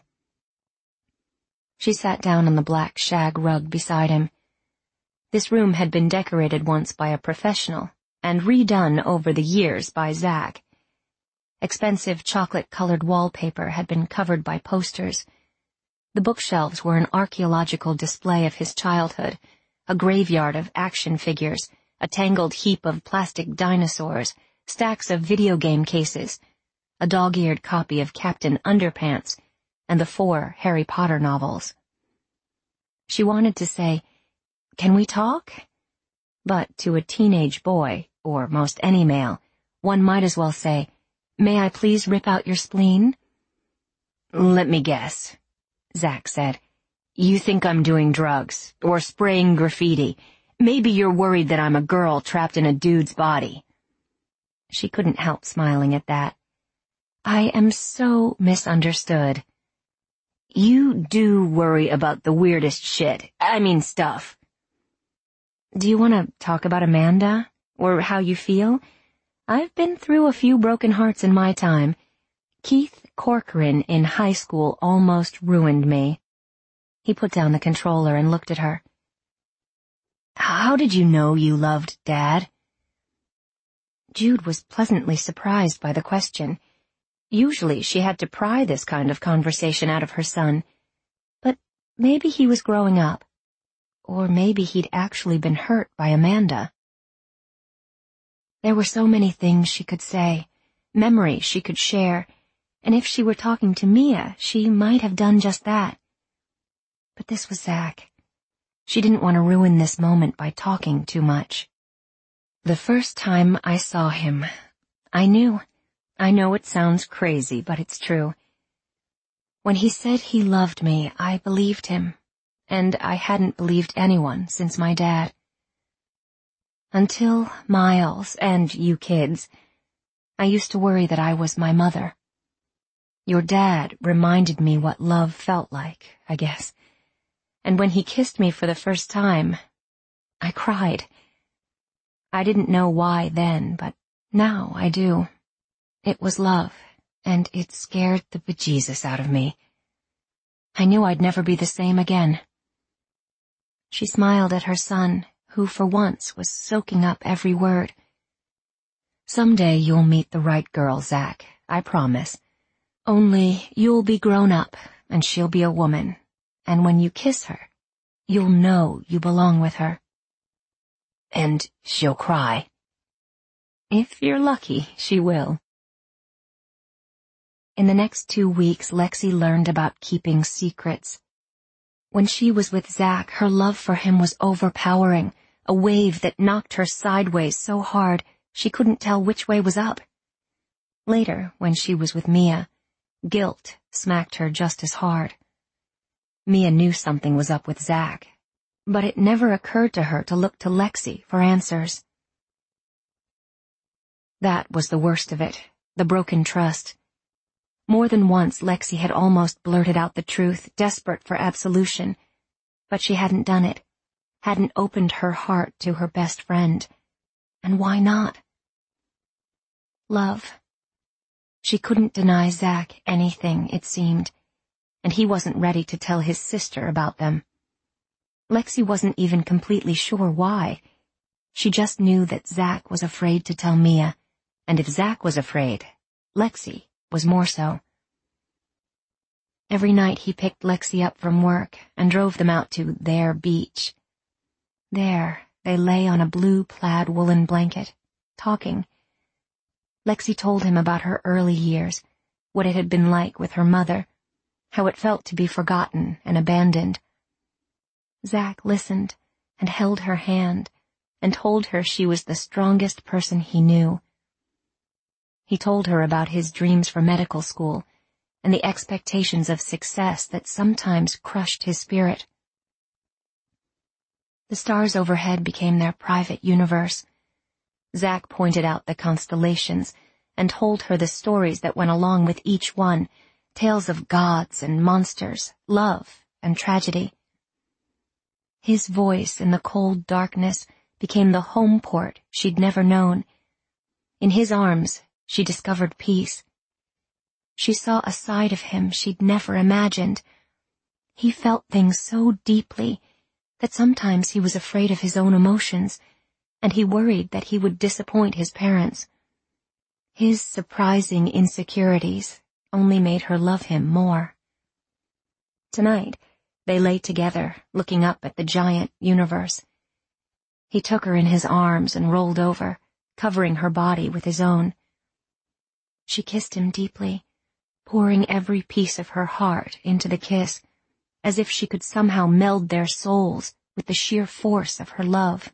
She sat down on the black shag rug beside him. This room had been decorated once by a professional and redone over the years by Zach. Expensive chocolate-colored wallpaper had been covered by posters. The bookshelves were an archaeological display of his childhood, a graveyard of action figures, a tangled heap of plastic dinosaurs, stacks of video game cases, a dog-eared copy of Captain Underpants, and the four Harry Potter novels. She wanted to say, "Can we talk?" But to a teenage boy, or most any male, one might as well say, "May I please rip out your spleen?" "Let me guess," Zach said. "You think I'm doing drugs, or spraying graffiti. Maybe you're worried that I'm a girl trapped in a dude's body." She couldn't help smiling at that. "I am so misunderstood." "You do worry about the weirdest shit. I mean stuff." "Do you want to talk about Amanda? Or how you feel? I've been through a few broken hearts in my time. Keith Corcoran in high school almost ruined me." He put down the controller and looked at her. "How did you know you loved Dad?" Jude was pleasantly surprised by the question. Usually she had to pry this kind of conversation out of her son. But maybe he was growing up. Or maybe he'd actually been hurt by Amanda. There were so many things she could say, memories she could share, and if she were talking to Mia, she might have done just that. But this was Zach. She didn't want to ruin this moment by talking too much. "The first time I saw him, I knew. I know it sounds crazy, but it's true. When he said he loved me, I believed him, and I hadn't believed anyone since my dad. Until Miles and you kids, I used to worry that I was my mother. Your dad reminded me what love felt like, I guess. And when he kissed me for the first time, I cried. I didn't know why then, but now I do. It was love, and it scared the bejesus out of me. I knew I'd never be the same again." She smiled at her son, who for once was soaking up every word. "Someday you'll meet the right girl, Zach, I promise. Only you'll be grown up, and she'll be a woman, and when you kiss her, you'll know you belong with her." "And she'll cry." "If you're lucky, she will." In the next two weeks, Lexi learned about keeping secrets. When she was with Zach, her love for him was overpowering, a wave that knocked her sideways so hard she couldn't tell which way was up. Later, when she was with Mia, guilt smacked her just as hard. Mia knew something was up with Zach, but it never occurred to her to look to Lexi for answers. That was the worst of it, the broken trust. More than once, Lexi had almost blurted out the truth, desperate for absolution, but she hadn't done it, hadn't opened her heart to her best friend. And why not? Love. She couldn't deny Zack anything, it seemed, and he wasn't ready to tell his sister about them. Lexi wasn't even completely sure why. She just knew that Zack was afraid to tell Mia, and if Zack was afraid, Lexi was more so. Every night he picked Lexi up from work and drove them out to their beach. There, they lay on a blue plaid woolen blanket, talking. Lexi told him about her early years, what it had been like with her mother, how it felt to be forgotten and abandoned. Zack listened and held her hand and told her she was the strongest person he knew. He told her about his dreams for medical school and the expectations of success that sometimes crushed his spirit. The stars overhead became their private universe. Zack pointed out the constellations and told her the stories that went along with each one, tales of gods and monsters, love and tragedy. His voice in the cold darkness became the home port she'd never known. In his arms, she discovered peace. She saw a side of him she'd never imagined. He felt things so deeply that sometimes he was afraid of his own emotions, and he worried that he would disappoint his parents. His surprising insecurities only made her love him more. Tonight, they lay together, looking up at the giant universe. He took her in his arms and rolled over, covering her body with his own. She kissed him deeply, pouring every piece of her heart into the kiss, as if she could somehow meld their souls with the sheer force of her love.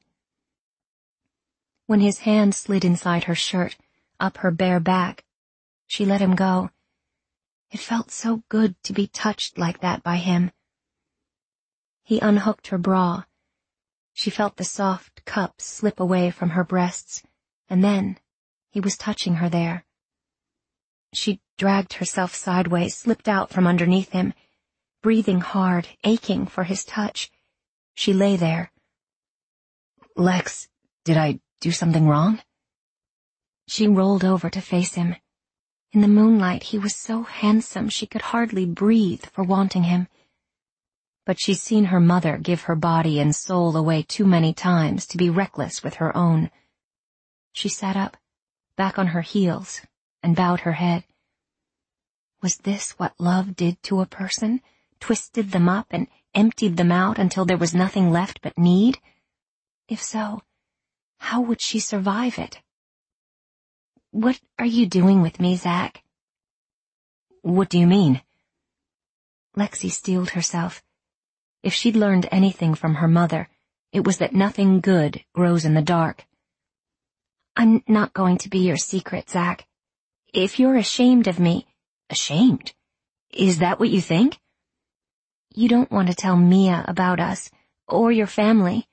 When his hand slid inside her shirt, up her bare back, she let him go. It felt so good to be touched like that by him. He unhooked her bra. She felt the soft cups slip away from her breasts, and then he was touching her there. She dragged herself sideways, slipped out from underneath him, breathing hard, aching for his touch. She lay there. Lex, did I do something wrong? She rolled over to face him. In the moonlight, he was so handsome she could hardly breathe for wanting him. But she'd seen her mother give her body and soul away too many times to be reckless with her own. She sat up, back on her heels, and bowed her head. Was this what love did to a person? Twisted them up and emptied them out until there was nothing left but need? If so, how would she survive it? What are you doing with me, Zack? What do you mean? Lexi steeled herself. If she'd learned anything from her mother, it was that nothing good grows in the dark. I'm not going to be your secret, Zack. If you're ashamed of me... Ashamed? Is that what you think? You don't want to tell Mia about us, or your family.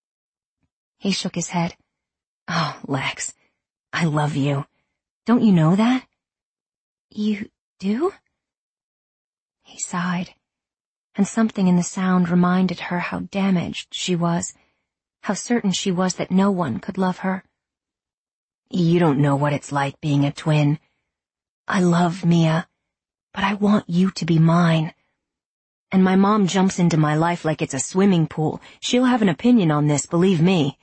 He shook his head. Oh, Lex, I love you. Don't you know that? You do? He sighed, and something in the sound reminded her how damaged she was, how certain she was that no one could love her. You don't know what it's like being a twin. I love Mia, but I want you to be mine. And my mom jumps into my life like it's a swimming pool. She'll have an opinion on this, believe me.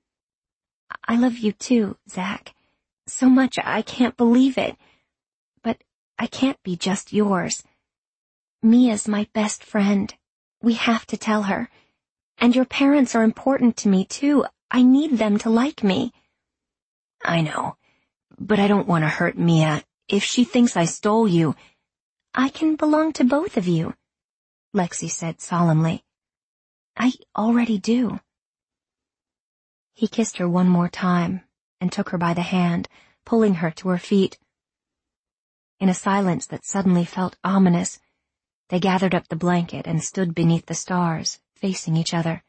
I love you too, Zack. So much I can't believe it. But I can't be just yours. Mia's my best friend. We have to tell her. And your parents are important to me too. I need them to like me. I know, but I don't want to hurt Mia. If she thinks I stole you... I can belong to both of you, Lexi said solemnly. I already do. He kissed her one more time and took her by the hand, pulling her to her feet. In a silence that suddenly felt ominous, they gathered up the blanket and stood beneath the stars, facing each other.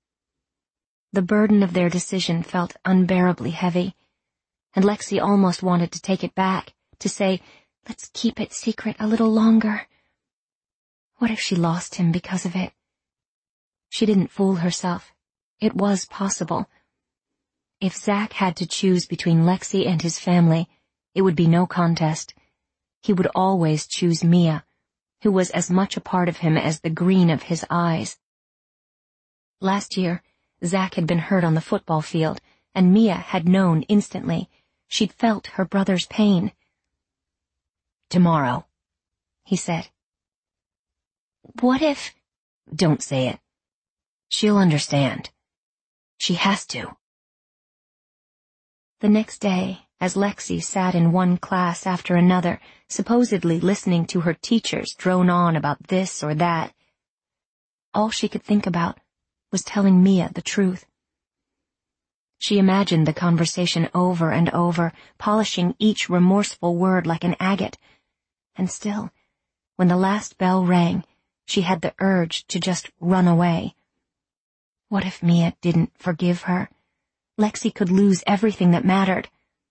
The burden of their decision felt unbearably heavy, and Lexi almost wanted to take it back, to say, let's keep it secret a little longer. What if she lost him because of it? She didn't fool herself. It was possible. If Zack had to choose between Lexi and his family, it would be no contest. he would always choose Mia, who was as much a part of him as the green of his eyes. Last year, Zach had been hurt on the football field, and Mia had known instantly. She'd felt her brother's pain. "Tomorrow," he said. "What if—" "Don't say it. She'll understand. She has to." The next day, as Lexi sat in one class after another, supposedly listening to her teachers drone on about this or that, all she could think about was telling Mia the truth. She imagined the conversation over and over, polishing each remorseful word like an agate, and still, when the last bell rang, she had the urge to just run away. What if Mia didn't forgive her? Lexi could lose everything that mattered.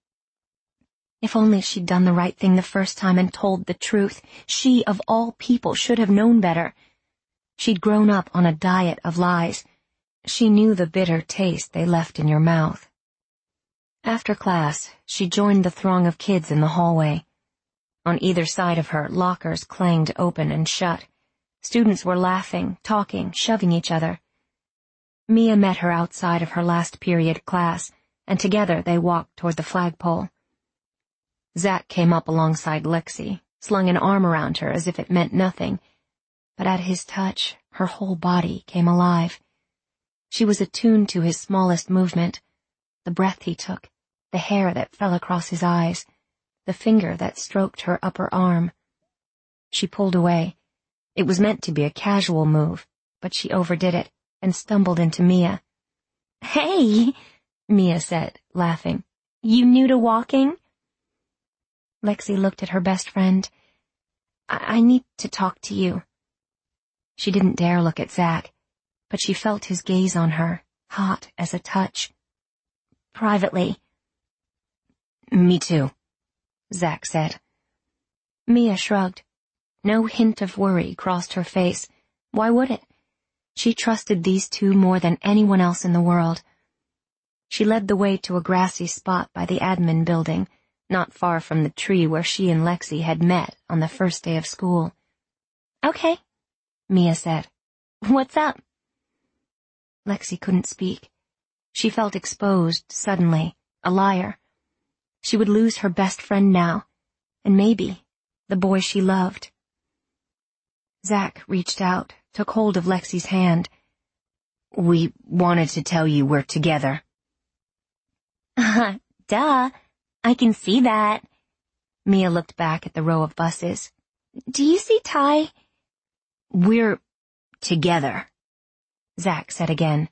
If only she'd done the right thing the first time and told the truth. She, of all people, should have known better. She'd grown up on a diet of lies. She knew the bitter taste they left in your mouth. After class, she joined the throng of kids in the hallway. On either side of her, lockers clanged open and shut. Students were laughing, talking, shoving each other. Mia met her outside of her last period class, and together they walked toward the flagpole. Zach came up alongside Lexi, slung an arm around her as if it meant nothing, but at his touch, her whole body came alive. She was attuned to his smallest movement, the breath he took, the hair that fell across his eyes, the finger that stroked her upper arm. She pulled away. It was meant to be a casual move, but she overdid it and stumbled into Mia. "Hey," Mia said, laughing. "You new to walking?" Lexi looked at her best friend. I, I need to talk to you." She didn't dare look at Zach, but she felt his gaze on her, hot as a touch. "Privately." "Me too," Zach said. Mia shrugged. No hint of worry crossed her face. Why would it? She trusted these two more than anyone else in the world. She led the way to a grassy spot by the admin building, not far from the tree where she and Lexi had met on the first day of school. "Okay," Mia said. "What's up?" Lexi couldn't speak. She felt exposed suddenly, a liar. She would lose her best friend now, and maybe the boy she loved. Zach reached out, took hold of Lexi's hand. "We wanted to tell you we're together." Uh, duh. I can see that. Mia looked back at the row of buses. "Do you see Ty?" "We're together," Zach said again.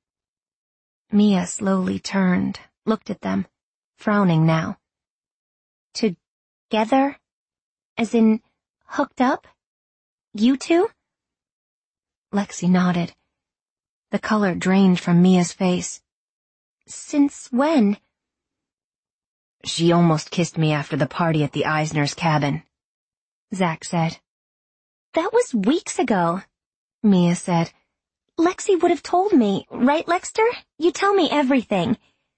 Mia slowly turned, looked at them, frowning now. "Together? As in, hooked up? You two?" Lexi nodded. The color drained from Mia's face. "Since when?" "She almost kissed me after the party at the Eisner's cabin," Zach said. "That was weeks ago," Mia said. "Lexi would have told me, right, Lexter? You tell me everything."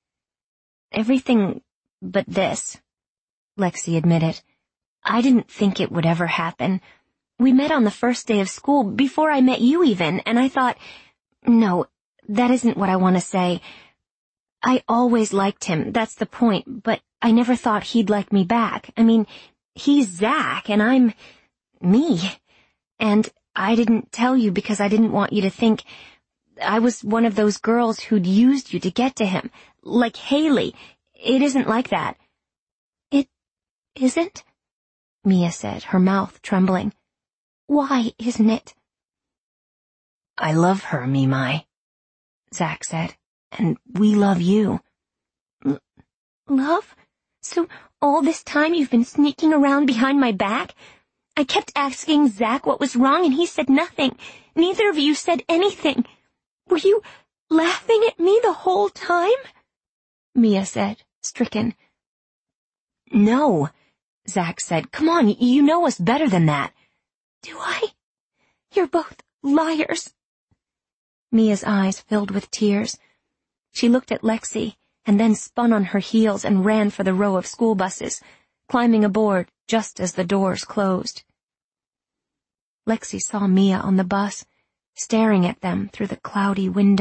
"Everything but this," Lexi admitted. "I didn't think it would ever happen. We met on the first day of school, before I met you even, and I thought, no, that isn't what I want to say. I always liked him, that's the point, but I never thought he'd like me back. I mean, he's Zach, and I'm me. And I didn't tell you because I didn't want you to think I was one of those girls who'd used you to get to him, like Haley. It isn't like that." "It isn't?" Mia said, her mouth trembling. "Why isn't it?" "I love her, Mimai," Zach said, "and we love you." L- love? So all this time you've been sneaking around behind my back? I kept asking Zach what was wrong and he said nothing. Neither of you said anything. Were you laughing at me the whole time?" Mia said, stricken. "No," Zach said. "Come on, you know us better than that." "Do I? You're both liars." Mia's eyes filled with tears. She looked at Lexi and then spun on her heels and ran for the row of school buses. Climbing aboard, just as the doors closed. Lexi saw Mia on the bus, staring at them through the cloudy window.